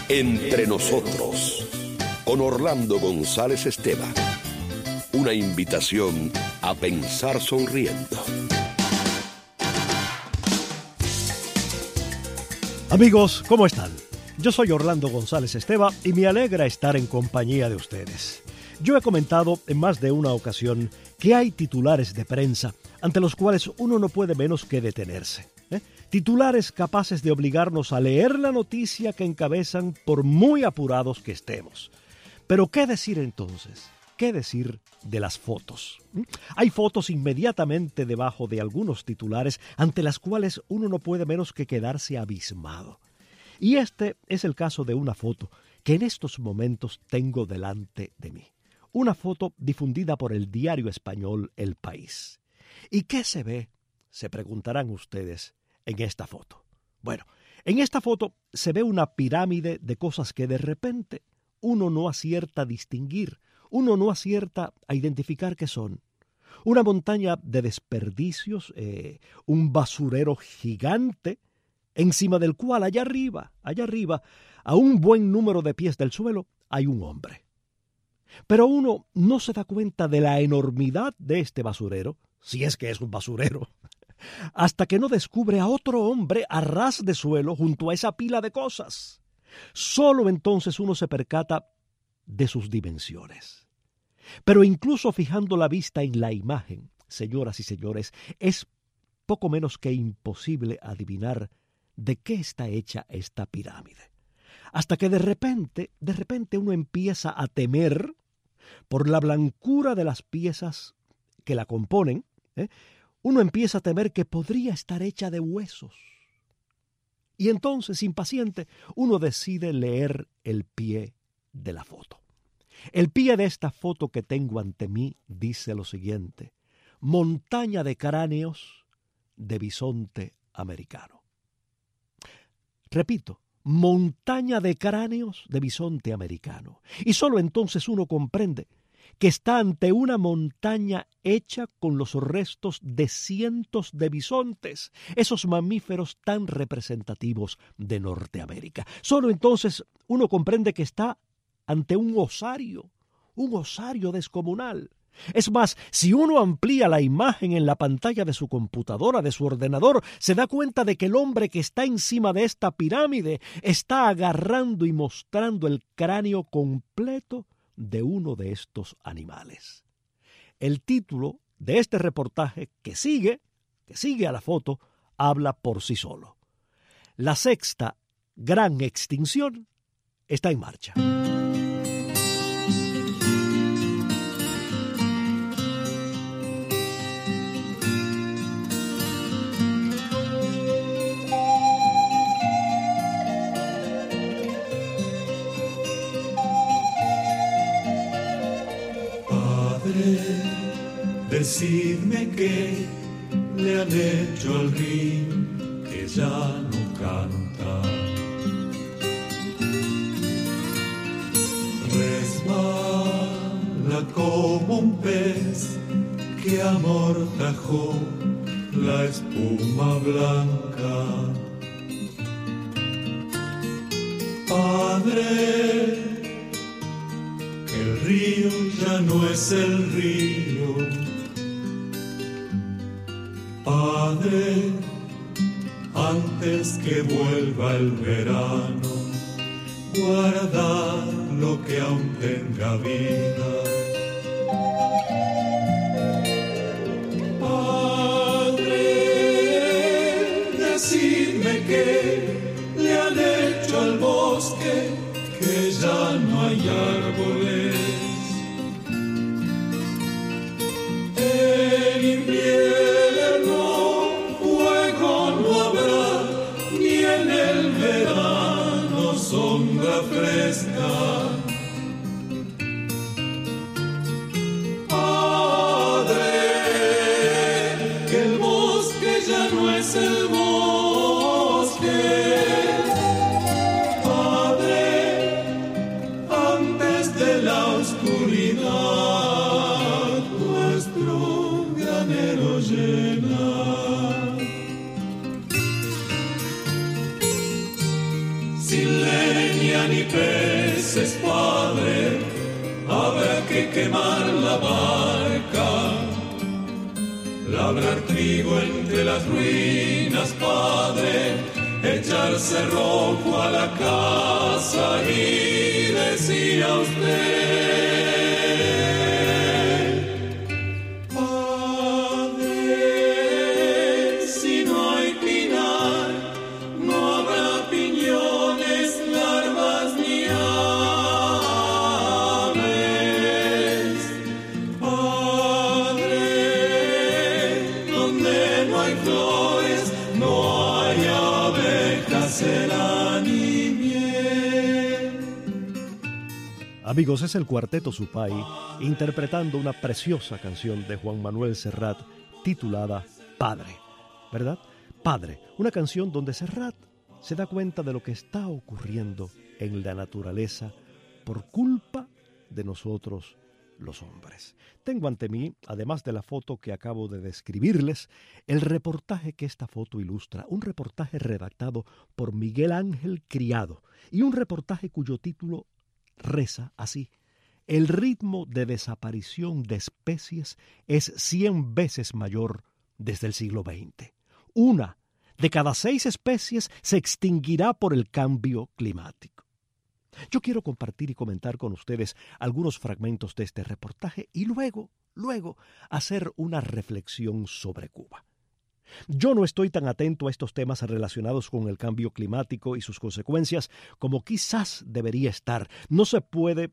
Entre nosotros, con Orlando González Esteban. Una invitación a pensar sonriendo. Amigos, ¿cómo están? Yo soy Orlando González Esteban y me alegra estar en compañía de ustedes. Yo he comentado en más de una ocasión que hay titulares de prensa ante los cuales uno no puede menos que detenerse. Titulares capaces de obligarnos a leer la noticia que encabezan por muy apurados que estemos. Pero ¿qué decir entonces? ¿Qué decir de las fotos? Hay fotos inmediatamente debajo de algunos titulares ante las cuales uno no puede menos que quedarse abismado. Y este es el caso de una foto que en estos momentos tengo delante de mí. Una foto difundida por el diario español El País. ¿Y qué se ve? Se preguntarán ustedes en esta foto. Bueno, en esta foto se ve una pirámide de cosas que de repente uno no acierta a distinguir, uno no acierta a identificar qué son. Una montaña de desperdicios, un basurero gigante, encima del cual allá arriba, a un buen número de pies del suelo, hay un hombre. Pero uno no se da cuenta de la enormidad de este basurero, si es que es un basurero, hasta que no descubre a otro hombre a ras de suelo junto a esa pila de cosas. Solo entonces uno se percata de sus dimensiones. Pero incluso fijando la vista en la imagen, señoras y señores, es poco menos que imposible adivinar de qué está hecha esta pirámide. Hasta que de repente uno empieza a temer por la blancura de las piezas que la componen, uno empieza a temer que podría estar hecha de huesos. Y entonces, impaciente, uno decide leer el pie de la foto. El pie de esta foto que tengo ante mí dice lo siguiente: montaña de cráneos de bisonte americano. Repito, montaña de cráneos de bisonte americano. Y solo entonces uno comprende que está ante una montaña hecha con los restos de cientos de bisontes, esos mamíferos tan representativos de Norteamérica. Solo entonces uno comprende que está ante un osario descomunal. Es más, si uno amplía la imagen en la pantalla de su computadora, de su ordenador, se da cuenta de que el hombre que está encima de esta pirámide está agarrando y mostrando el cráneo completo de uno de estos animales. El título de este reportaje que sigue a la foto, habla por sí solo. La sexta gran extinción está en marcha. Decidme qué le han hecho al río que ya no canta. Resbala como un pez que amortajó la espuma blanca. Padre, que el río ya no es el río. Padre, antes que vuelva el verano, guarda lo que aún tenga vida. Padre, decidme qué le han hecho al bosque, que ya no hay árboles. En invierno sombra fresca. Padre, que el bosque ya no es el bosque. Padre, antes de la oscuridad nuestro granero llena. Sin leña había ni peces, Padre, habrá que quemar la barca, labrar trigo entre las ruinas, Padre, echar cerrojo a la casa y decía usted, Padre, si no hay pinar, no habrá piñones, larvas ni aves. Padre, donde no hay flores, no hay abejas, será ni miel. Amigos, es el Cuarteto Supay interpretando una preciosa canción de Juan Manuel Serrat titulada Padre, ¿verdad? Padre, una canción donde Serrat se da cuenta de lo que está ocurriendo en la naturaleza por culpa de nosotros los hombres. Tengo ante mí, además de la foto que acabo de describirles, el reportaje que esta foto ilustra, un reportaje redactado por Miguel Ángel Criado y un reportaje cuyo título reza así: el ritmo de desaparición de especies es 100 veces mayor desde el siglo XX. 1 de cada 6 especies se extinguirá por el cambio climático. Yo quiero compartir y comentar con ustedes algunos fragmentos de este reportaje y luego hacer una reflexión sobre Cuba. Yo no estoy tan atento a estos temas relacionados con el cambio climático y sus consecuencias como quizás debería estar. No se puede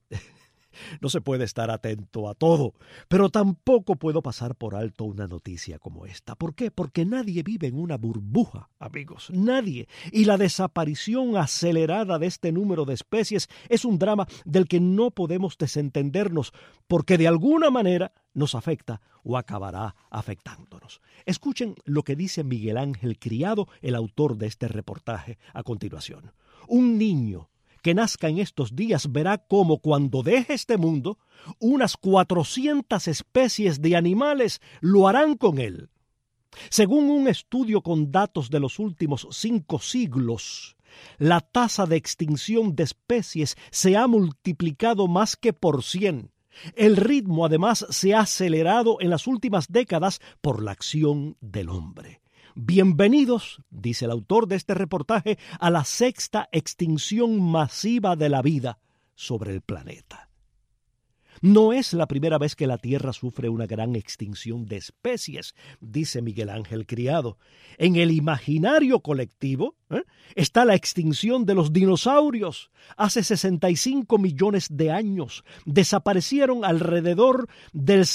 estar atento a todo, pero tampoco puedo pasar por alto una noticia como esta. ¿Por qué? Porque nadie vive en una burbuja, amigos, nadie. Y la desaparición acelerada de este número de especies es un drama del que no podemos desentendernos, porque de alguna manera nos afecta o acabará afectándonos. Escuchen lo que dice Miguel Ángel Criado, el autor de este reportaje, a continuación. Un niño que nazca en estos días verá cómo cuando deje este mundo, unas 400 especies de animales lo harán con él. Según un estudio con datos de los últimos 5 siglos, la tasa de extinción de especies se ha multiplicado más que por 100. El ritmo, además, se ha acelerado en las últimas décadas por la acción del hombre. Bienvenidos, dice el autor de este reportaje, a la 6ª extinción masiva de la vida sobre el planeta. No es la primera vez que la Tierra sufre una gran extinción de especies, dice Miguel Ángel Criado. En el imaginario colectivo está la extinción de los dinosaurios. Hace 65 millones de años desaparecieron alrededor del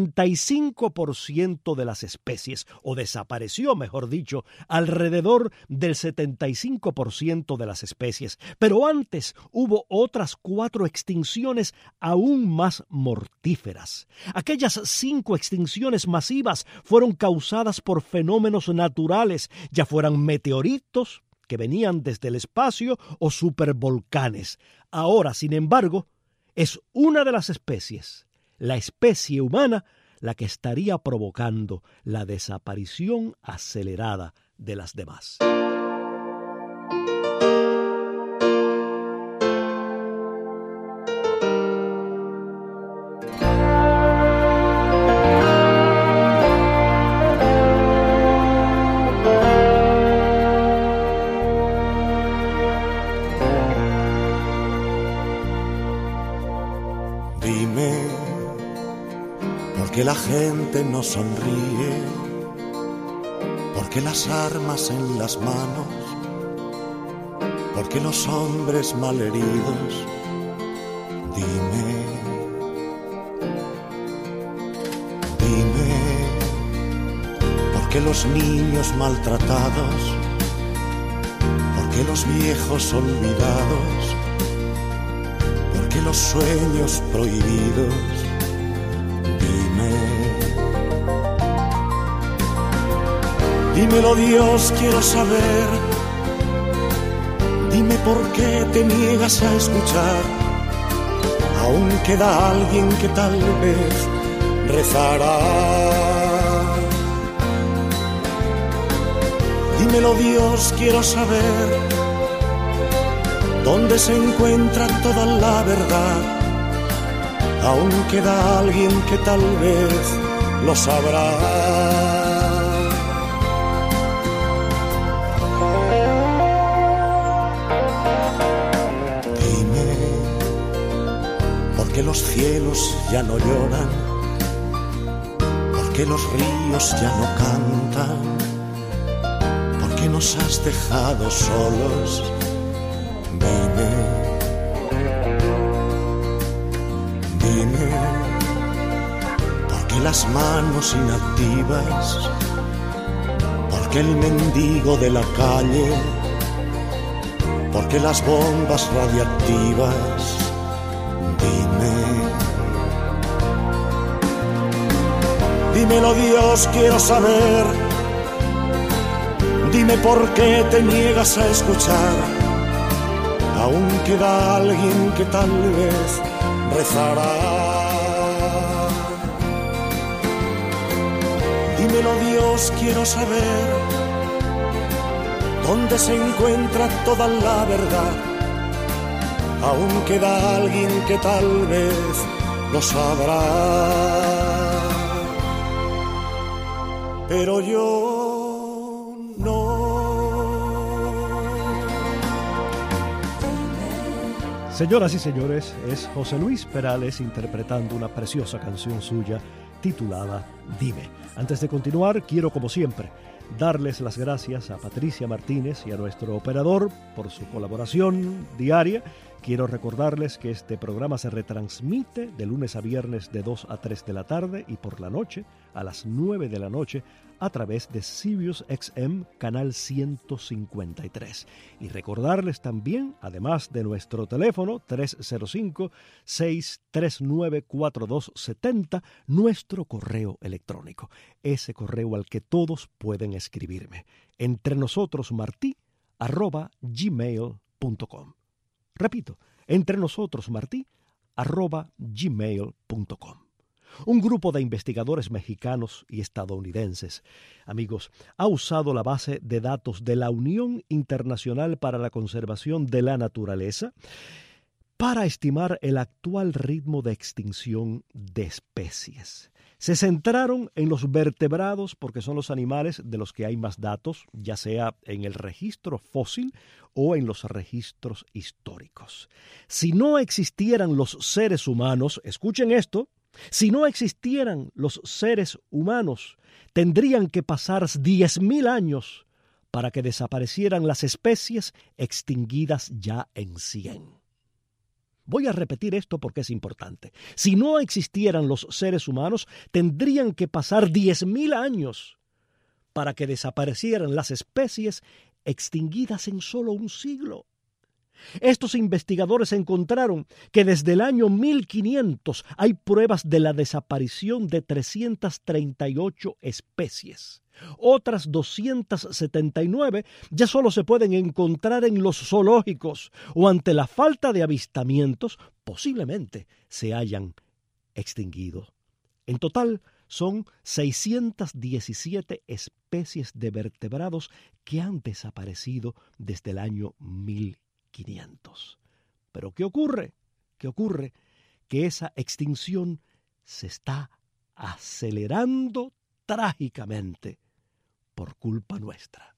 75% de las especies, o desapareció, mejor dicho, alrededor del 75% de las especies. Pero antes hubo otras 4 extinciones aún más mortíferas. Aquellas 5 extinciones masivas fueron causadas por fenómenos naturales, ya fueran meteoritos que venían desde el espacio o supervolcanes. Ahora, sin embargo, es una de las especies, la especie humana, la que estaría provocando la desaparición acelerada de las demás. Que la gente no sonríe, porque las armas en las manos, porque los hombres malheridos. Dime, porque los niños maltratados, porque los viejos olvidados, porque los sueños prohibidos. Dímelo, Dios, quiero saber. Dime por qué te niegas a escuchar. Aún queda alguien que tal vez rezará. Dímelo, Dios, quiero saber. donde se encuentra toda la verdad. Aún queda alguien que tal vez lo sabrá. Dime, ¿por qué los cielos ya no lloran? ¿Por qué los ríos ya no cantan? ¿Por qué nos has dejado solos? Dime, ¿por qué las manos inactivas? ¿Por qué el mendigo de la calle? ¿Por qué las bombas radiactivas? Dímelo, Dios, quiero saber. Dime por qué te niegas a escuchar. Aún queda alguien que tal vez rezará. Dímelo, Dios, quiero saber dónde se encuentra toda la verdad. Aún queda alguien que tal vez lo sabrá. Pero yo no. Señoras y señores, es José Luis Perales interpretando una preciosa canción suya titulada Dime. Antes de continuar, quiero, como siempre, darles las gracias a Patricia Martínez y a nuestro operador por su colaboración diaria. Quiero recordarles que este programa se retransmite de lunes a viernes de 2 a 3 de la tarde y por la noche a las 9 de la noche a través de Sirius XM canal 153. Y recordarles también, además de nuestro teléfono 305-639-4270, nuestro correo electrónico, ese correo al que todos pueden escribirme, entrenosotrosmarti@gmail.com. Repito, entrenosotrosmarti@gmail.com. Un grupo de investigadores mexicanos y estadounidenses, amigos, ha usado la base de datos de la Unión Internacional para la Conservación de la Naturaleza para estimar el actual ritmo de extinción de especies. Se centraron en los vertebrados porque son los animales de los que hay más datos, ya sea en el registro fósil o en los registros históricos. Si no existieran los seres humanos, escuchen esto, si no existieran los seres humanos, tendrían que pasar 10.000 años para que desaparecieran las especies extinguidas ya en 100. Voy a repetir esto porque es importante. Si no existieran los seres humanos, tendrían que pasar 10.000 años para que desaparecieran las especies extinguidas en solo un siglo. Estos investigadores encontraron que desde el año 1500 hay pruebas de la desaparición de 338 especies. Otras 279 ya solo se pueden encontrar en los zoológicos o ante la falta de avistamientos posiblemente se hayan extinguido. En total son 617 especies de vertebrados que han desaparecido desde el año 1500. Pero ¿qué ocurre? ¿Qué ocurre? Que esa extinción se está acelerando trágicamente por culpa nuestra.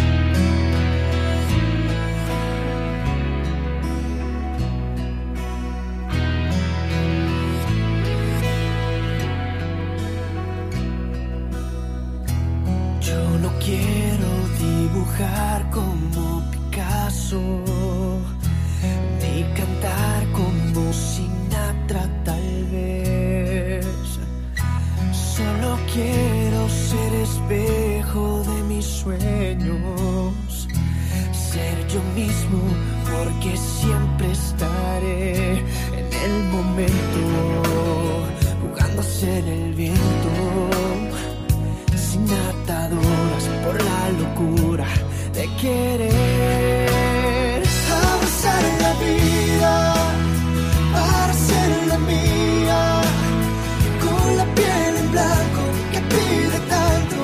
Yo no quiero dibujar como Picasso, ni cantar como Sinatra tal vez. Solo quiero ser espejo de mis sueños, ser yo mismo porque siempre estaré en el momento, jugando a ser el viento, sin ataduras por la locura de querer abrazar en la vida para ser la mía, con la piel en blanco que pide tanto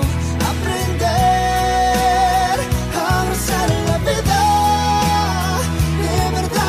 aprender a abrazar en la vida de verdad.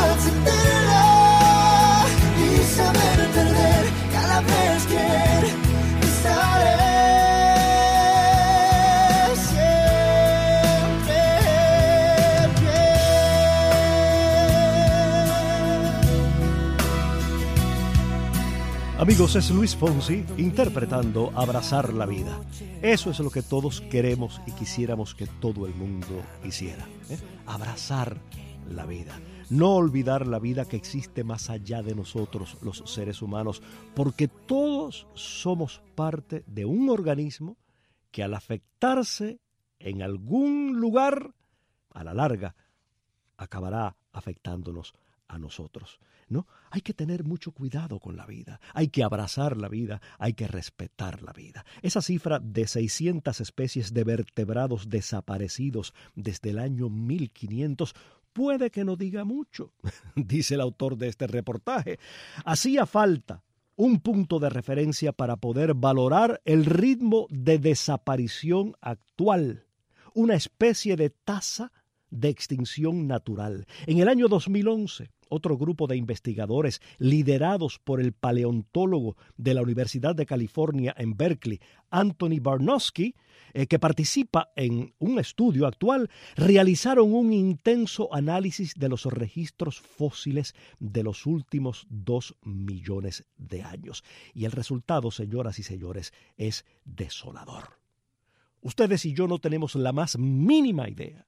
Amigos, es Luis Fonsi interpretando Abrazar la vida. Eso es lo que todos queremos y quisiéramos que todo el mundo hiciera, ¿eh? Abrazar la vida. No olvidar la vida que existe más allá de nosotros, los seres humanos, porque todos somos parte de un organismo que al afectarse en algún lugar, a la larga, acabará afectándonos a nosotros, ¿no? Hay que tener mucho cuidado con la vida, hay que abrazar la vida, hay que respetar la vida. Esa cifra de 600 especies de vertebrados desaparecidos desde el año 1500 puede que no diga mucho, dice el autor de este reportaje. Hacía falta un punto de referencia para poder valorar el ritmo de desaparición actual, una especie de tasa de extinción natural. En el año 2011, otro grupo de investigadores liderados por el paleontólogo de la Universidad de California en Berkeley, Anthony Barnosky, que participa en un estudio actual, realizaron un intenso análisis de los registros fósiles de los últimos 2 millones de años. Y el resultado, señoras y señores, es desolador. Ustedes y yo no tenemos la más mínima idea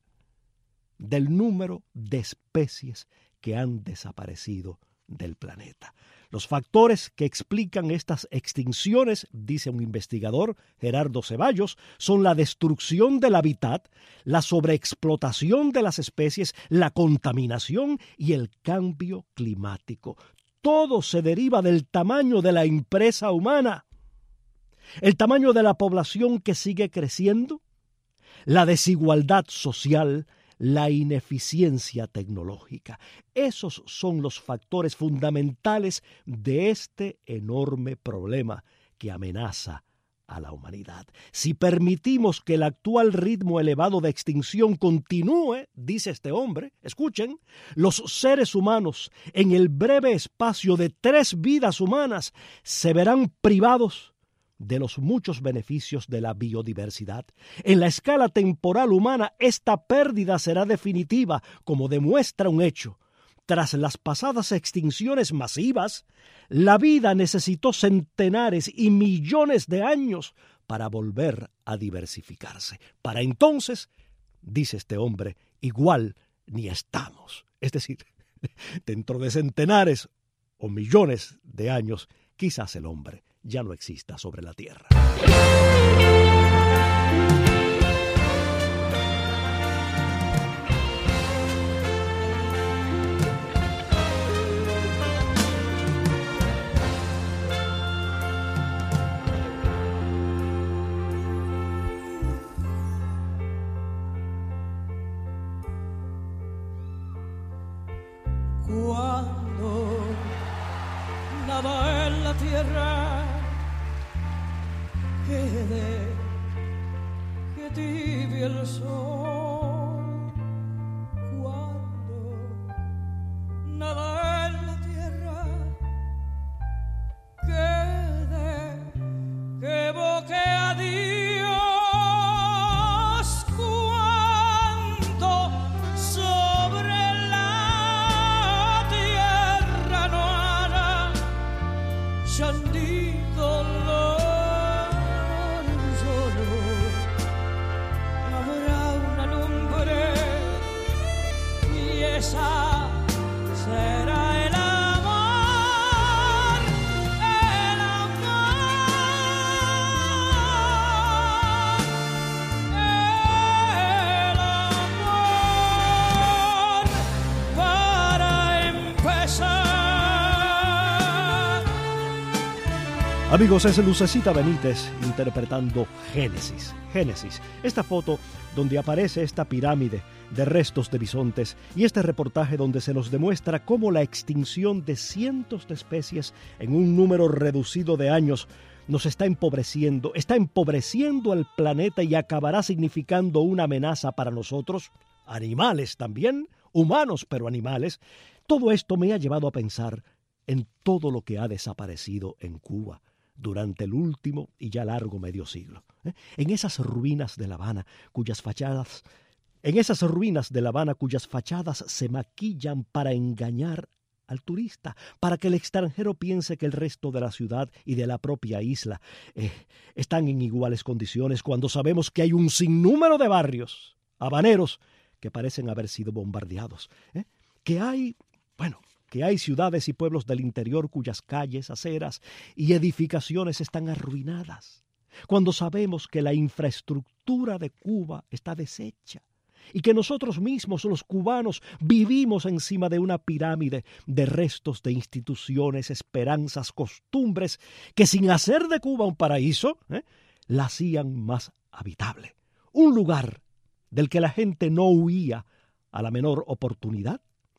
del número de especies que han desaparecido del planeta. Los factores que explican estas extinciones, dice un investigador, Gerardo Ceballos, son la destrucción del hábitat, la sobreexplotación de las especies, la contaminación y el cambio climático. Todo se deriva del tamaño de la empresa humana, el tamaño de la población que sigue creciendo, la desigualdad social, la ineficiencia tecnológica. Esos son los factores fundamentales de este enorme problema que amenaza a la humanidad. Si permitimos que el actual ritmo elevado de extinción continúe, dice este hombre, escuchen, los seres humanos en el breve espacio de 3 vidas humanas se verán privados de los muchos beneficios de la biodiversidad. En la escala temporal humana, esta pérdida será definitiva, como demuestra un hecho. Tras las pasadas extinciones masivas, la vida necesitó centenares y millones de años para volver a diversificarse. Para entonces, dice este hombre, igual ni estamos. Es decir, dentro de centenares o millones de años, quizás el hombre ya no exista sobre la tierra. Cuando nada en la tierra quede, que tibie el sol. Cuando nada en la tierra quede, que evoque a Dios. Cuando sobre la tierra no hará shandido será el amor, el amor, el amor para empezar. Amigos, es Lucecita Benítez interpretando Génesis. Génesis, esta foto donde aparece esta pirámide de restos de bisontes y este reportaje donde se nos demuestra cómo la extinción de cientos de especies en un número reducido de años nos está empobreciendo al planeta y acabará significando una amenaza para nosotros, animales también, humanos pero animales. Todo esto me ha llevado a pensar en todo lo que ha desaparecido en Cuba durante el último y ya largo medio siglo. En esas ruinas de La Habana cuyas fachadas se maquillan para engañar al turista, para que el extranjero piense que el resto de la ciudad y de la propia isla están en iguales condiciones, cuando sabemos que hay un sinnúmero de barrios habaneros que parecen haber sido bombardeados, que hay ciudades y pueblos del interior cuyas calles, aceras y edificaciones están arruinadas, cuando sabemos que la infraestructura de Cuba está deshecha y que nosotros mismos, los cubanos, vivimos encima de una pirámide de restos de instituciones, esperanzas, costumbres que, sin hacer de Cuba un paraíso, la hacían más habitable. Un lugar del que la gente no huía a la menor oportunidad,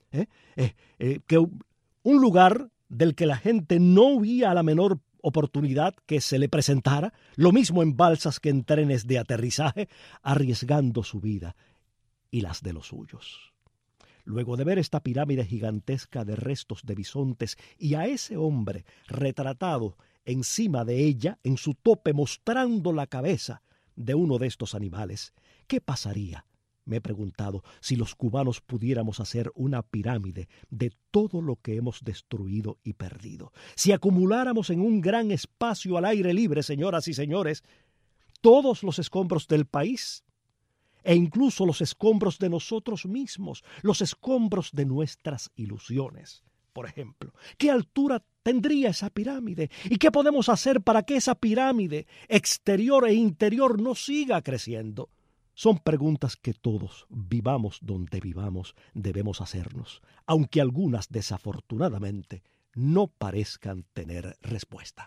un lugar del que la gente no huía a la menor oportunidad que se le presentara, lo mismo en balsas que en trenes de aterrizaje, arriesgando su vida y las de los suyos. Luego de ver esta pirámide gigantesca de restos de bisontes y a ese hombre retratado encima de ella, en su tope, mostrando la cabeza de uno de estos animales, ¿qué pasaría? Me he preguntado, si los cubanos pudiéramos hacer una pirámide de todo lo que hemos destruido y perdido. Si acumuláramos en un gran espacio al aire libre, señoras y señores, todos los escombros del país, e incluso los escombros de nosotros mismos, los escombros de nuestras ilusiones. Por ejemplo, ¿qué altura tendría esa pirámide? ¿Y qué podemos hacer para que esa pirámide exterior e interior no siga creciendo? Son preguntas que todos, vivamos donde vivamos, debemos hacernos, aunque algunas desafortunadamente no parezcan tener respuesta.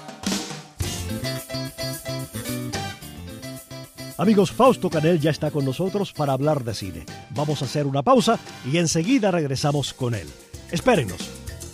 Amigos, Fausto Canel ya está con nosotros para hablar de cine. Vamos a hacer una pausa y enseguida regresamos con él. Espérenos.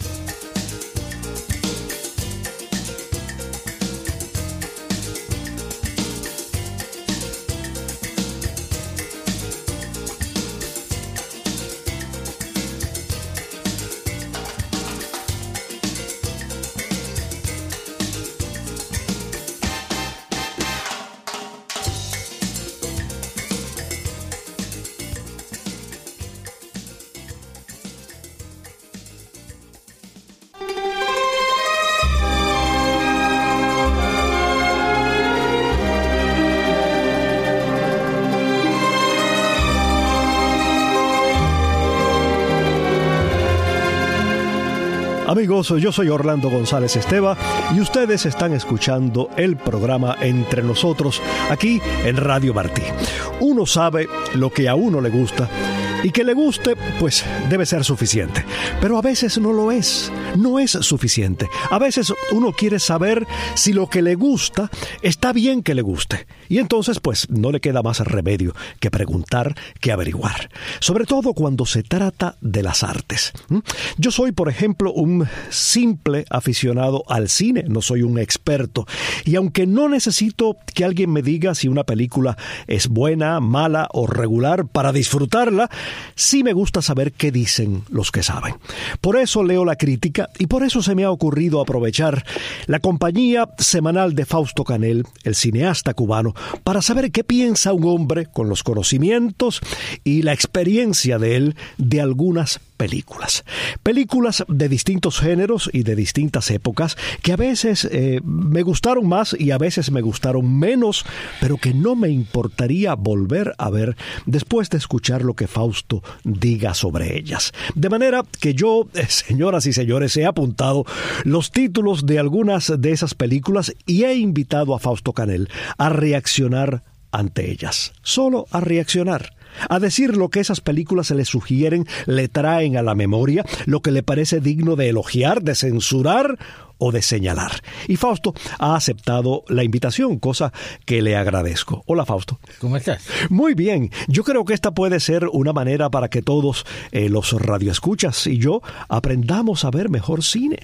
Amigos, yo soy Orlando González Esteva y ustedes están escuchando el programa Entre Nosotros aquí en Radio Martí. Uno sabe lo que a uno le gusta y que le guste, pues debe ser suficiente. Pero a veces no lo es, no es suficiente. A veces uno quiere saber si lo que le gusta está bien que le guste. Y entonces, pues, no le queda más remedio que preguntar, que averiguar. Sobre todo cuando se trata de las artes. Yo soy, por ejemplo, un simple aficionado al cine, no soy un experto. Y aunque no necesito que alguien me diga si una película es buena, mala o regular para disfrutarla, sí me gusta saber qué dicen los que saben. Por eso leo la crítica y por eso se me ha ocurrido aprovechar la compañía semanal de Fausto Canel, el cineasta cubano, para saber qué piensa un hombre con los conocimientos y la experiencia de él de algunas películas. Películas de distintos géneros y de distintas épocas que a veces me gustaron más y a veces me gustaron menos, pero que no me importaría volver a ver después de escuchar lo que Fausto diga sobre ellas. De manera que yo, señoras y señores, he apuntado los títulos de algunas de esas películas y he invitado a Fausto Canel a reaccionar ante ellas. Solo a reaccionar. A decir lo que esas películas se le sugieren, le traen a la memoria, lo que le parece digno de elogiar, de censurar o de señalar. Y Fausto ha aceptado la invitación, cosa que le agradezco. Hola, Fausto. ¿Cómo estás? Muy bien. Yo creo que esta puede ser una manera para que todos los radioescuchas y yo aprendamos a ver mejor cine.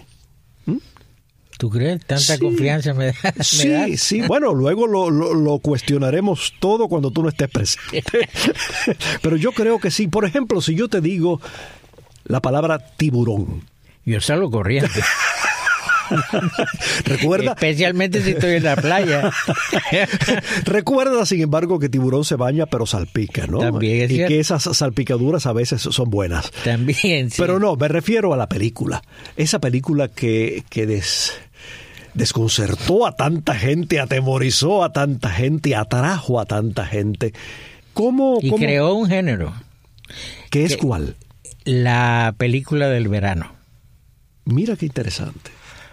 ¿Tú crees? ¿Tanta confianza me das? Sí. Bueno, luego lo cuestionaremos todo cuando tú no estés presente. Pero yo creo que sí. Por ejemplo, si yo te digo la palabra tiburón. Yo salgo corriendo. Recuerda, especialmente si estoy en la playa. recuerda, sin embargo, que Tiburón se baña pero salpica, ¿no? También es y cierto. que esas salpicaduras a veces son buenas. También, sí. Pero no, me refiero a la película. Esa película que desconcertó a tanta gente, atemorizó a tanta gente, atrajo a tanta gente. ¿Cómo creó un género. ¿Qué es cuál? La película del verano. Mira qué interesante.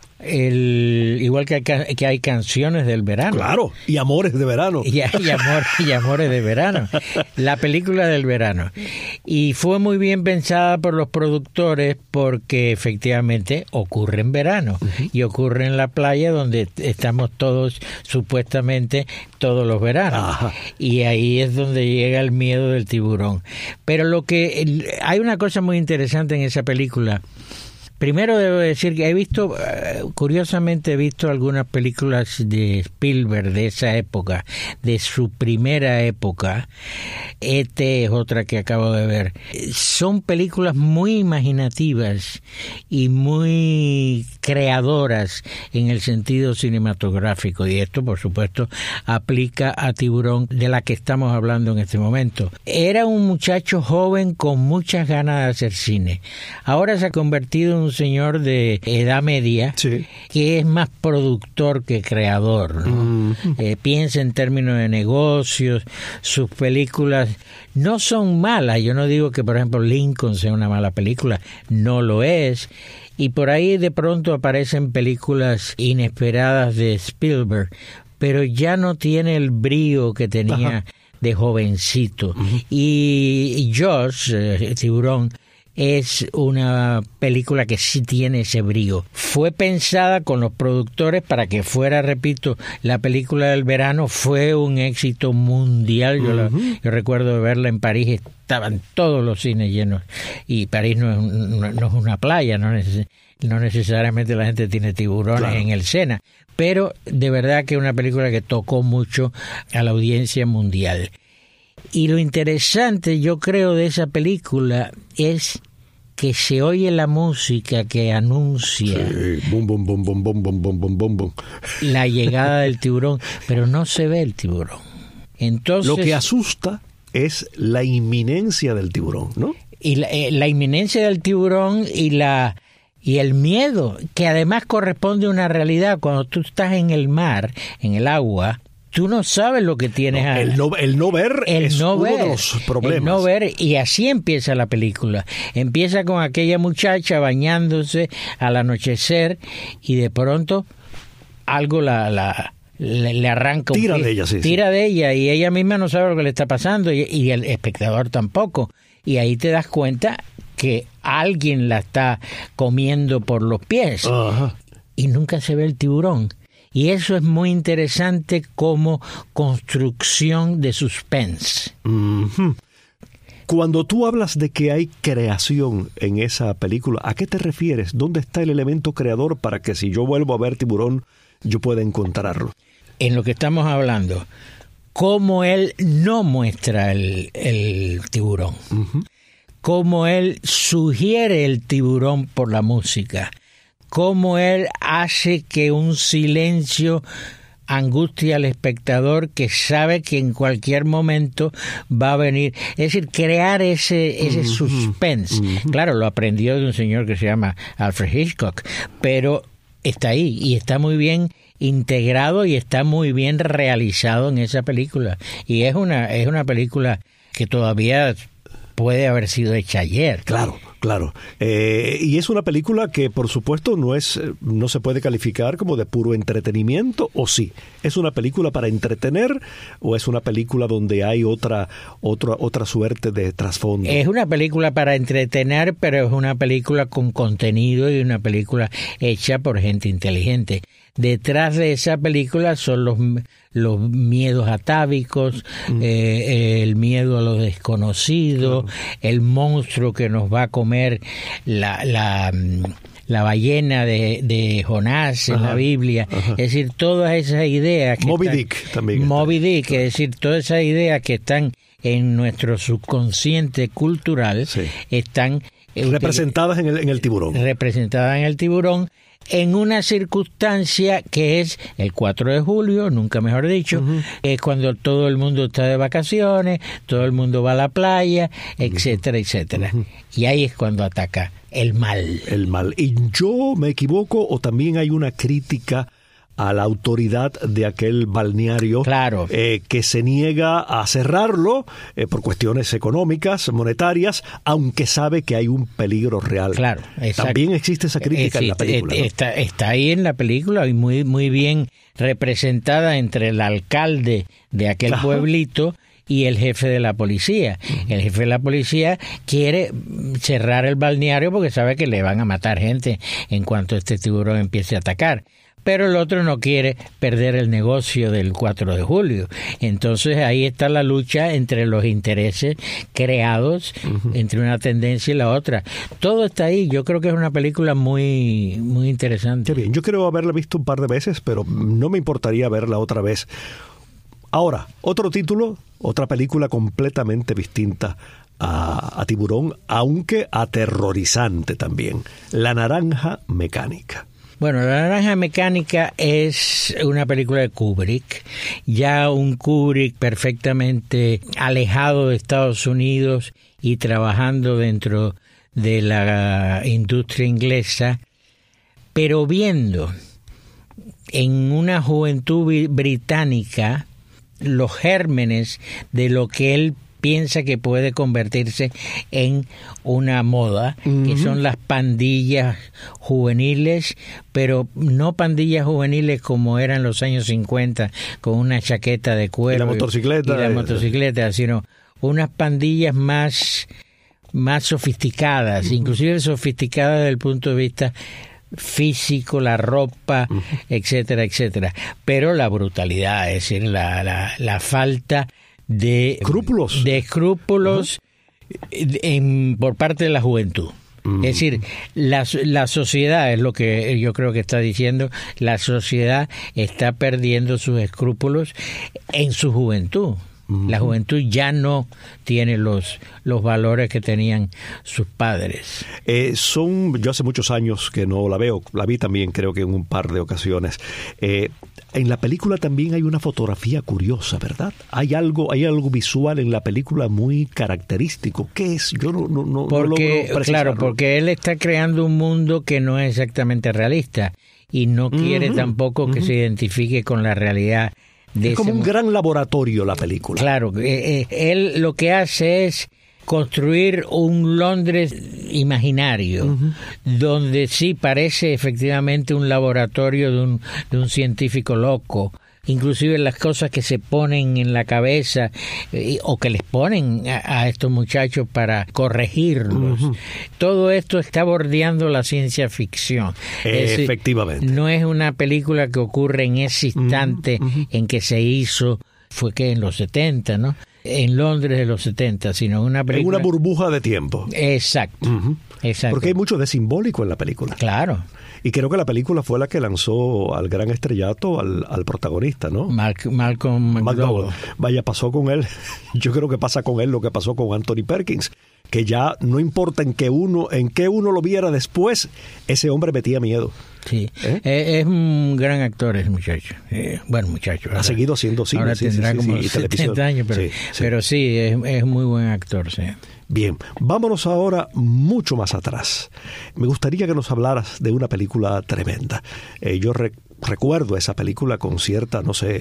Igual que hay canciones del verano. Claro, y amores de verano. Y amores de verano. La película del verano. Y fue muy bien pensada por los productores porque efectivamente ocurre en verano. Y ocurre en la playa donde estamos todos, supuestamente, todos los veranos. Ajá. Y ahí es donde llega el miedo del tiburón. Pero hay una cosa muy interesante en esa película. Primero debo decir que curiosamente he visto algunas películas de Spielberg de esa época, de su primera época. E.T. es otra que acabo de ver. Son películas muy imaginativas y muy creadoras en el sentido cinematográfico. Y esto, por supuesto, aplica a Tiburón, de la que estamos hablando en este momento. Era un muchacho joven con muchas ganas de hacer cine. Ahora se ha convertido en un señor de edad media, sí, que es más productor que creador, ¿no? Piensa en términos de negocios. Sus películas no son malas. Yo no digo que, por ejemplo, Lincoln sea una mala película, no lo es. Y por ahí de pronto aparecen películas inesperadas de Spielberg, pero ya no tiene el brío que tenía de jovencito. Y Jaws, Tiburón, es una película que sí tiene ese brío. Fue pensada con los productores para que fuera, repito, la película del verano. Fue un éxito mundial. Yo recuerdo verla en París, estaban todos los cines llenos. Y París no es una playa, no necesariamente la gente tiene tiburones en el Sena. Pero de verdad que es una película que tocó mucho a la audiencia mundial. Y lo interesante, yo creo, de esa película es que se oye la música que anuncia la llegada del tiburón, pero no se ve el tiburón. Entonces, lo que asusta es la inminencia del tiburón, ¿no? Y la inminencia del tiburón y el miedo, que además corresponde a una realidad. Cuando tú estás en el mar, en el agua, tú no sabes lo que tienes. El no ver es uno de los problemas. El no ver, y así empieza la película. Empieza con aquella muchacha bañándose al anochecer y de pronto algo le arranca un tira pie. De ella, sí. Tira de ella y ella misma no sabe lo que le está pasando y el espectador tampoco. Y ahí te das cuenta que alguien la está comiendo por los pies. Ajá. Y nunca se ve el tiburón. Y eso es muy interesante como construcción de suspense. Cuando tú hablas de que hay creación en esa película, ¿a qué te refieres? ¿Dónde está el elemento creador para que si yo vuelvo a ver Tiburón, yo pueda encontrarlo? En lo que estamos hablando, cómo él no muestra el tiburón. Cómo él sugiere el tiburón por la música. Cómo él hace que un silencio angustie al espectador que sabe que en cualquier momento va a venir. Es decir, crear ese suspense. Claro, lo aprendió de un señor que se llama Alfred Hitchcock, pero está ahí y está muy bien integrado y está muy bien realizado en esa película. Y es una película que todavía puede haber sido hecha ayer. Claro. Y es una película que, por supuesto, no se puede calificar como de puro entretenimiento, ¿o sí? ¿Es una película para entretener o es una película donde hay otra suerte de trasfondo? Es una película para entretener, pero es una película con contenido y una película hecha por gente inteligente. Detrás de esa película son los miedos atávicos, el miedo a lo desconocido, el monstruo que nos va a comer, la ballena de Jonás en la Biblia. Es decir, todas esas ideas que Moby Dick también. Moby Dick, es decir, todas esas ideas que están en nuestro subconsciente cultural están representadas en el tiburón. Representadas en el tiburón, en una circunstancia que es el 4 de julio, nunca mejor dicho, es cuando todo el mundo está de vacaciones, todo el mundo va a la playa, etcétera, etcétera. Y ahí es cuando ataca el mal. El mal. ¿Y yo me equivoco o también hay una crítica a la autoridad de aquel balneario, claro, que se niega a cerrarlo por cuestiones económicas, monetarias, aunque sabe que hay un peligro real? Claro, exacto. También existe esa crítica en la película, ¿no? Está ahí en la película y muy bien representada entre el alcalde de aquel pueblito y el jefe de la policía. El jefe de la policía quiere cerrar el balneario porque sabe que le van a matar gente en cuanto este tiburón empiece a atacar. Pero el otro no quiere perder el negocio del 4 de julio. Entonces ahí está la lucha entre los intereses creados entre una tendencia y la otra. Todo está ahí. Yo creo que es una película muy interesante. Qué bien. Yo creo haberla visto un par de veces, pero no me importaría verla otra vez. Ahora, otro título, otra película completamente distinta a Tiburón, aunque aterrorizante también. La Naranja Mecánica. Bueno, La Naranja Mecánica es una película de Kubrick, ya un Kubrick perfectamente alejado de Estados Unidos y trabajando dentro de la industria inglesa, pero viendo en una juventud británica los gérmenes de lo que él piensa que puede convertirse en una moda, que son las pandillas juveniles, pero no pandillas juveniles como eran en los años 50, con una chaqueta de cuero y la motocicleta, sino unas pandillas más sofisticadas, inclusive sofisticadas desde el punto de vista físico, la ropa, etcétera, etcétera. Pero la brutalidad, es decir, la falta de escrúpulos por parte de la juventud. Es decir, la sociedad, es lo que yo creo que está diciendo, la sociedad está perdiendo sus escrúpulos en su juventud. La juventud ya no tiene los valores que tenían sus padres. Yo hace muchos años que no la veo, la vi también creo que en un par de ocasiones. En la película también hay una fotografía curiosa, ¿verdad? Hay algo visual en la película muy característico. ¿Qué es? Yo no logro precisarlo. Claro, porque él está creando un mundo que no es exactamente realista y no quiere tampoco que se identifique con la realidad. Es como un gran laboratorio la película. Claro, él lo que hace es construir un Londres imaginario, donde sí parece efectivamente un laboratorio de un científico loco. Inclusive las cosas que se ponen en la cabeza o que les ponen a estos muchachos para corregirlos. Todo esto está bordeando la ciencia ficción. Efectivamente. No es una película que ocurre en ese instante en que se hizo, fue que en los 70, ¿no? En Londres de los 70, sino una película... En una burbuja de tiempo. Exacto. Exacto. Porque hay mucho de simbólico en la película. Claro. Y creo que la película fue la que lanzó al gran estrellato al protagonista, ¿no? Malcolm McDowell. Vaya, pasó con él. Yo creo que pasa con él lo que pasó con Anthony Perkins, que ya no importa en qué uno lo viera después, ese hombre metía miedo. Sí, es un gran actor ese muchacho. Bueno, muchacho. Ha seguido siendo cine. Ahora tendrá como 70 años, pero sí, es muy buen actor, sí. Bien, vámonos ahora mucho más atrás. Me gustaría que nos hablaras de una película tremenda. Yo recuerdo esa película con cierta,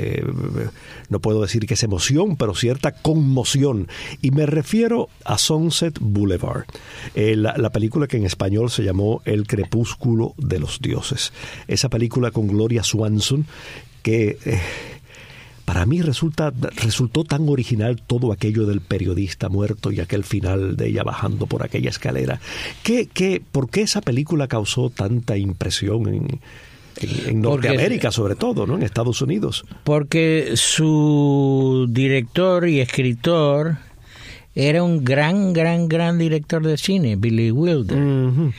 no puedo decir que es emoción, pero cierta conmoción. Y me refiero a Sunset Boulevard, la película que en español se llamó El crepúsculo de los dioses. Esa película con Gloria Swanson que... para mí resultó tan original todo aquello del periodista muerto y aquel final de ella bajando por aquella escalera. ¿Por qué esa película causó tanta impresión en Norteamérica, sobre todo, ¿no? En Estados Unidos? Porque su director y escritor era un gran director de cine, Billy Wilder.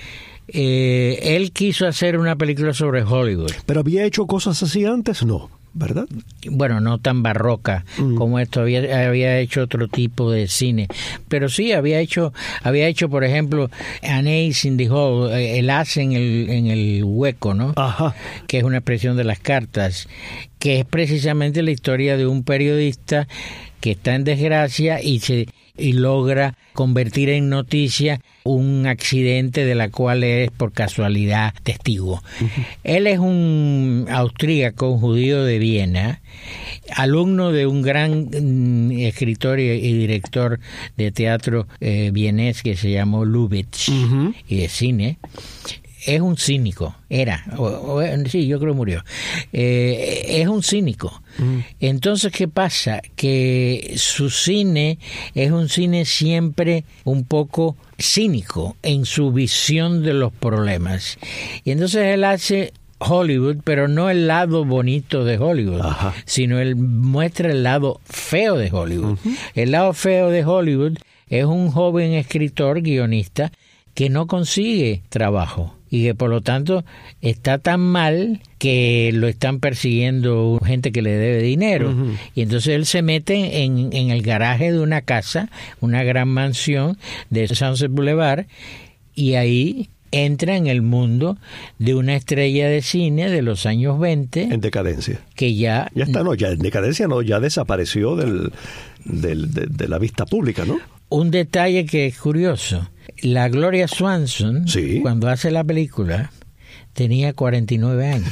Él quiso hacer una película sobre Hollywood. ¿Pero había hecho cosas así antes? No, ¿verdad? Bueno, no tan barroca como esto, había hecho otro tipo de cine, pero sí había hecho por ejemplo An Ace in the Hole, el as en el hueco, ¿no? Ajá. Que es una expresión de las cartas, que es precisamente la historia de un periodista que está en desgracia y logra convertir en noticia un accidente de la cual es por casualidad testigo. Uh-huh. Él es un austríaco, un judío de Viena, alumno de un gran escritor y director de teatro vienés que se llamó Lubitsch, uh-huh, y de cine. Es un cínico, sí, yo creo que murió. Es un cínico. Entonces, ¿qué pasa? Que su cine es un cine siempre un poco cínico en su visión de los problemas. Y entonces él hace Hollywood, pero no el lado bonito de Hollywood, ajá, sino él muestra el lado feo de Hollywood. Uh-huh. El lado feo de Hollywood es un joven escritor, guionista, que no consigue trabajo y que por lo tanto está tan mal que lo están persiguiendo gente que le debe dinero. Uh-huh. Y entonces él se mete en el garaje de una casa, una gran mansión de Sunset Boulevard, y ahí entra en el mundo de una estrella de cine de los años 20. En decadencia. Que ya está, no, ya en decadencia, no, ya desapareció de la vista pública, ¿no? Un detalle que es curioso. La Gloria Swanson, sí, cuando hace la película, tenía 49 años.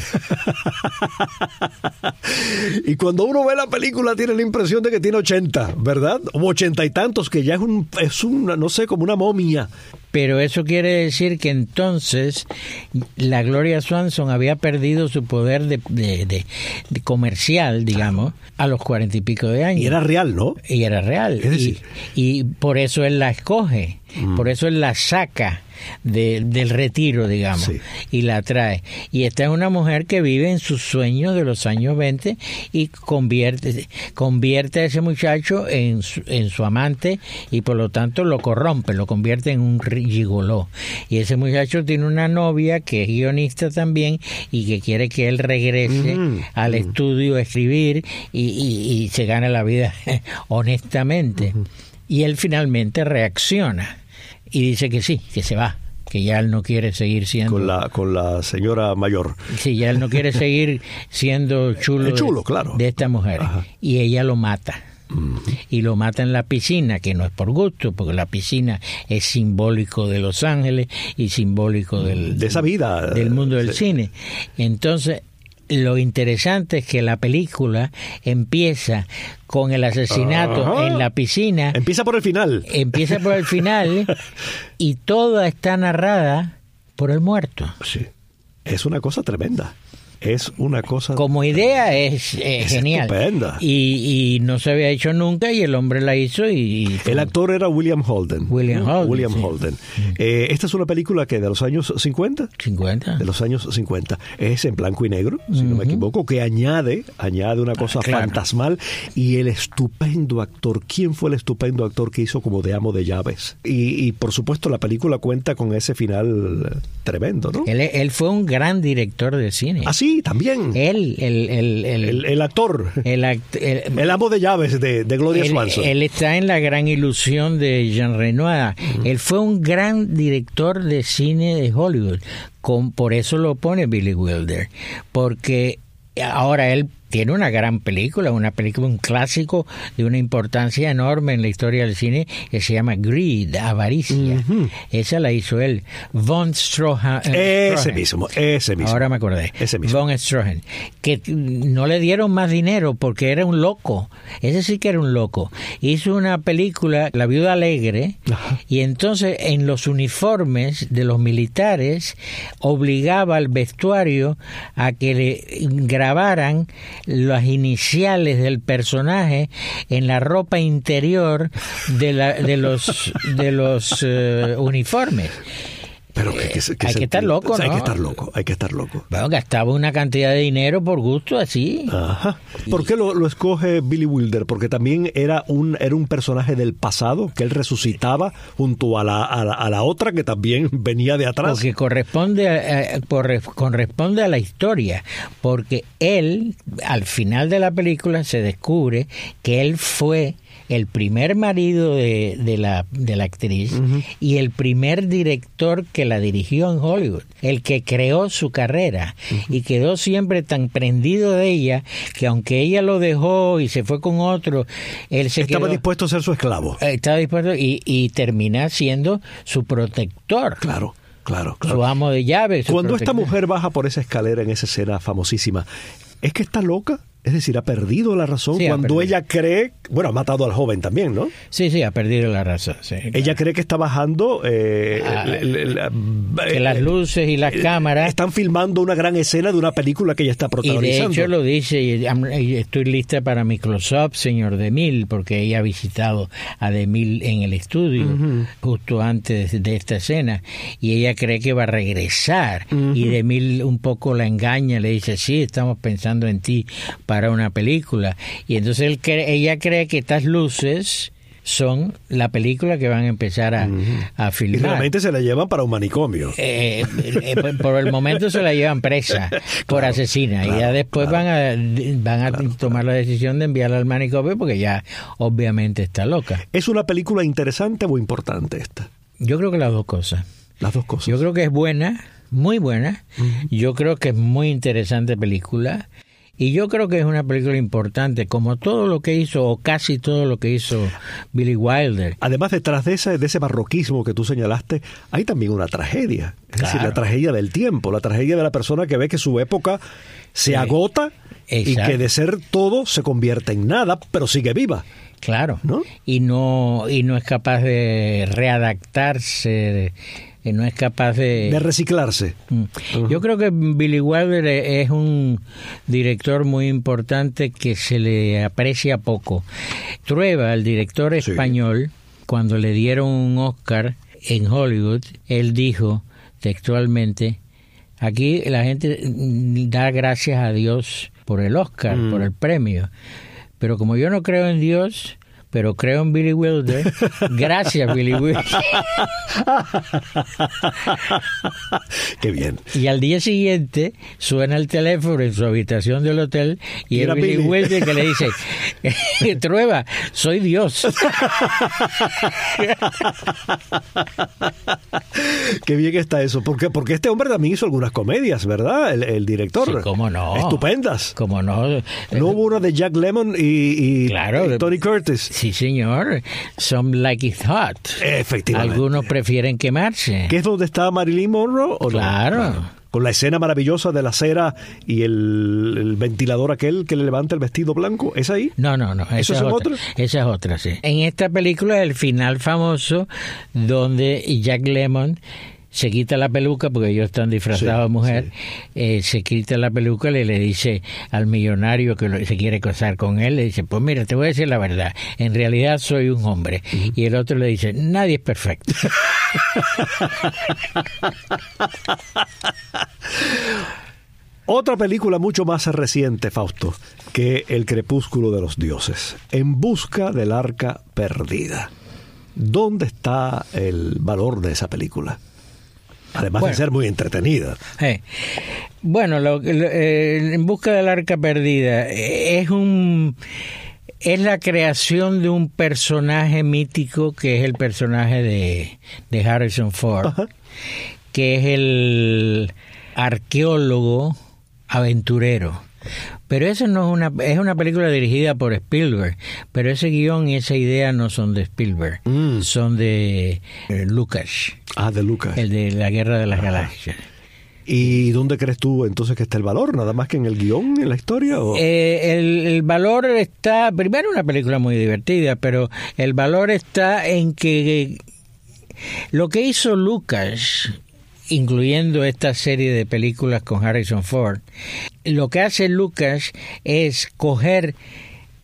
Y cuando uno ve la película tiene la impresión de que tiene 80, ¿verdad? O 80 y tantos, que ya es una, no sé, como una momia. Pero eso quiere decir que entonces la Gloria Swanson había perdido su poder de comercial, digamos, a los 40 y pico de años. Y era real, ¿no? Y era real. Es decir, y por eso él la escoge, por eso él la saca del retiro, digamos, sí, y la trae. Y esta es una mujer que vive en sus sueños de los años 20 y convierte a ese muchacho en su amante, y por lo tanto lo corrompe, lo convierte en un gigoló. Y ese muchacho tiene una novia que es guionista también y que quiere que él regrese al estudio a escribir y se gane la vida honestamente. Y él finalmente reacciona y dice que sí, que se va, que ya él no quiere seguir siendo... Con la señora mayor. Sí, ya él no quiere seguir siendo chulo claro, de esta mujer. Ajá. Y ella lo mata. Y lo mata en la piscina, que no es por gusto, porque la piscina es simbólico de Los Ángeles y simbólico de esa vida, del mundo del cine. Entonces, lo interesante es que la película empieza con el asesinato en la piscina. Empieza por el final. Y toda está narrada por el muerto. Sí, es una cosa tremenda. Es una cosa... Como idea es genial. Estupenda. Y no se había hecho nunca, y el hombre la hizo. El actor era William Holden. William Holden. Esta es una película que de los años 50. 50. De los años 50. Es en blanco y negro, si no me equivoco, que añade una cosa fantasmal. Y el estupendo actor. ¿Quién fue el estupendo actor que hizo como de amo de llaves? Y por supuesto la película cuenta con ese final tremendo, ¿no? Él fue un gran director de cine. ¿Ah, sí? También. El actor. El amo de llaves de Gloria Swanson. Él está en La Gran Ilusión de Jean Renoir. Él fue un gran director de cine de Hollywood. Por eso lo pone Billy Wilder. Porque ahora él tiene una gran película, un clásico de una importancia enorme en la historia del cine, que se llama Greed, Avaricia. Esa la hizo él. Von Stroheim. Ese mismo. Ahora me acordé. Ese mismo. Von Stroheim. Que no le dieron más dinero porque era un loco. Ese sí que era un loco. Hizo una película, La Viuda Alegre, y entonces en los uniformes de los militares obligaba al vestuario a que le grabaran las iniciales del personaje en la ropa interior de los uniformes. Pero hay que estar loco, ¿no? Hay que estar loco. Bueno, gastaba una cantidad de dinero por gusto así. Ajá. ¿Por qué lo escoge Billy Wilder? Porque también era un personaje del pasado que él resucitaba junto a la otra que también venía de atrás. Porque corresponde a la historia, porque él, al final de la película, se descubre que él fue el primer marido de la actriz y el primer director que la dirigió en Hollywood, el que creó su carrera, y quedó siempre tan prendido de ella que aunque ella lo dejó y se fue con otro, él estaba dispuesto a ser su esclavo. Estaba dispuesto y termina siendo su protector. Claro. Su amo de llaves. Cuando esta mujer baja por esa escalera en esa escena famosísima, ¿es que está loca? Es decir, ha perdido la razón cuando ella cree... Bueno, ha matado al joven también, ¿no? Sí, ha perdido la razón. Sí, ella cree que está bajando... que las luces y las cámaras... Están filmando una gran escena de una película que ella está protagonizando. Y de hecho lo dice, y estoy lista para mi close-up, señor DeMille, porque ella ha visitado a DeMille en el estudio justo antes de esta escena, y ella cree que va a regresar, y DeMille un poco la engaña, le dice, sí, estamos pensando en ti para una película, y entonces ella cree que estas luces son la película que van a empezar a filmar. Y realmente se la llevan para un manicomio. Por el momento se la llevan presa por asesina, y ya después van a tomar la decisión de enviarla al manicomio porque ya obviamente está loca. ¿Es una película interesante o importante esta? Yo creo que las dos cosas. Las dos cosas. Yo creo que es buena, muy buena. Yo creo que es muy interesante película. Y yo creo que es una película importante, como todo lo que hizo, o casi todo lo que hizo Billy Wilder. Además, detrás de ese barroquismo que tú señalaste, hay también una tragedia. Es decir, la tragedia del tiempo, la tragedia de la persona que ve que su época se agota. Exacto. Y que de ser todo se convierte en nada, pero sigue viva. Claro, ¿no? Y no es capaz de readaptarse, no es capaz de reciclarse. Yo creo que Billy Wilder es un director muy importante que se le aprecia poco. Trueba, el director español, cuando le dieron un Oscar en Hollywood, él dijo textualmente, aquí la gente da gracias a Dios por el Oscar, por el premio, pero como yo no creo en Dios, pero creo en Billy Wilder. Gracias, Billy Wilder. Qué bien. Y al día siguiente suena el teléfono en su habitación del hotel y era Billy Wilder que le dice, Trueba, soy Dios. Qué bien está eso. Porque este hombre también hizo algunas comedias, ¿verdad? El director. Sí, cómo no. Estupendas. Cómo no. No hubo una de Jack Lemmon y Tony Curtis. Sí, señor. Some Like It Hot. Efectivamente. Algunos prefieren quemarse. ¿Qué es donde está Marilyn Monroe? ¿O claro. No? Claro. Con la escena maravillosa de la cera y el ventilador aquel que le levanta el vestido blanco. ¿Es ahí? No. ¿Eso es otra? Esa es otra, sí. En esta película, el final famoso, donde Jack Lemmon se quita la peluca, porque ellos están disfrazados de mujer, se quita la peluca y le dice al millonario que se quiere casar con él, le dice, pues mira, te voy a decir la verdad, en realidad soy un hombre. Y el otro le dice, nadie es perfecto. Otra película mucho más reciente, Fausto, que El crepúsculo de los dioses, En busca del arca perdida. ¿Dónde está el valor de esa película? Además de ser muy entretenida. Bueno, En busca del arca perdida es la creación de un personaje mítico que es el personaje de Harrison Ford, que es el arqueólogo aventurero. Pero eso no es una película dirigida por Spielberg, pero ese guión y esa idea no son de Spielberg, son de Lucas. De Lucas. El de la Guerra de las Galaxias. ¿Y dónde crees tú entonces que está el valor? ¿Nada más que en el guión, en la historia? ¿O? El valor está, primero, una película muy divertida, pero el valor está en que lo que hizo Lucas, incluyendo esta serie de películas con Harrison Ford, lo que hace Lucas es coger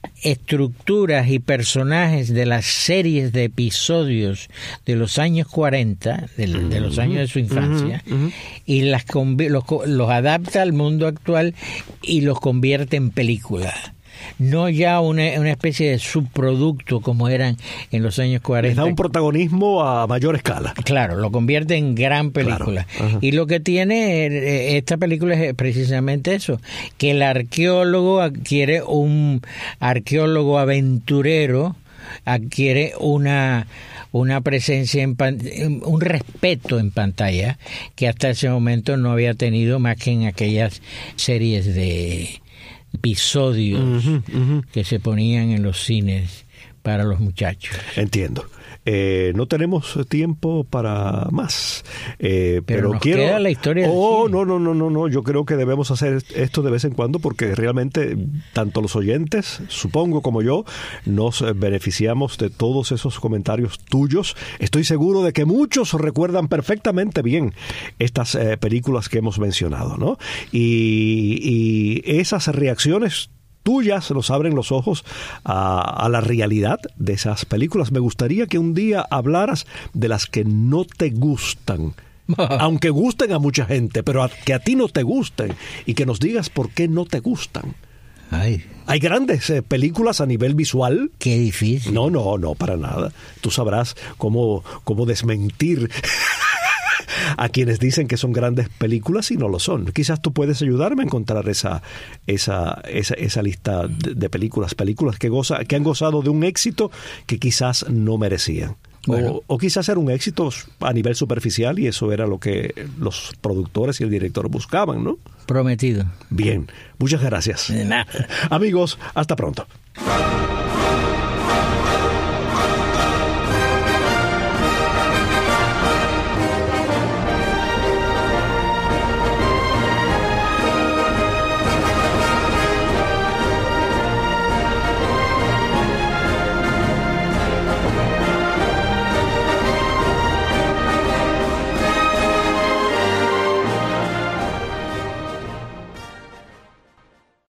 estructuras y personajes de las series de episodios de los años 40, de los años de su infancia, y los adapta al mundo actual y los convierte en películas. No ya una especie de subproducto como eran en los años 40. Les da un protagonismo a mayor escala. Claro, lo convierte en gran película. Claro. Y lo que tiene esta película es precisamente eso, que el arqueólogo adquiere un arqueólogo aventurero, adquiere una presencia, un respeto en pantalla que hasta ese momento no había tenido más que en aquellas series de episodios que se ponían en los cines para los muchachos. Entiendo. No tenemos tiempo para más. Pero nos quiero... queda la historia. No. Yo creo que debemos hacer esto de vez en cuando porque realmente tanto los oyentes, supongo, como yo, nos beneficiamos de todos esos comentarios tuyos. Estoy seguro de que muchos recuerdan perfectamente bien estas películas que hemos mencionado, ¿no? Y esas reacciones tuyas nos abren los ojos a la realidad de esas películas. Me gustaría que un día hablaras de las que no te gustan, aunque gusten a mucha gente, pero que a ti no te gusten, y que nos digas por qué no te gustan. Ay. Hay grandes películas a nivel visual. Qué difícil. No, para nada. Tú sabrás cómo desmentir a quienes dicen que son grandes películas y no lo son. Quizás tú puedes ayudarme a encontrar esa lista de películas que han gozado de un éxito que quizás no merecían. Bueno. O quizás era un éxito a nivel superficial y eso era lo que los productores y el director buscaban, ¿no? Prometido. Bien, muchas gracias. De nada. Amigos, hasta pronto.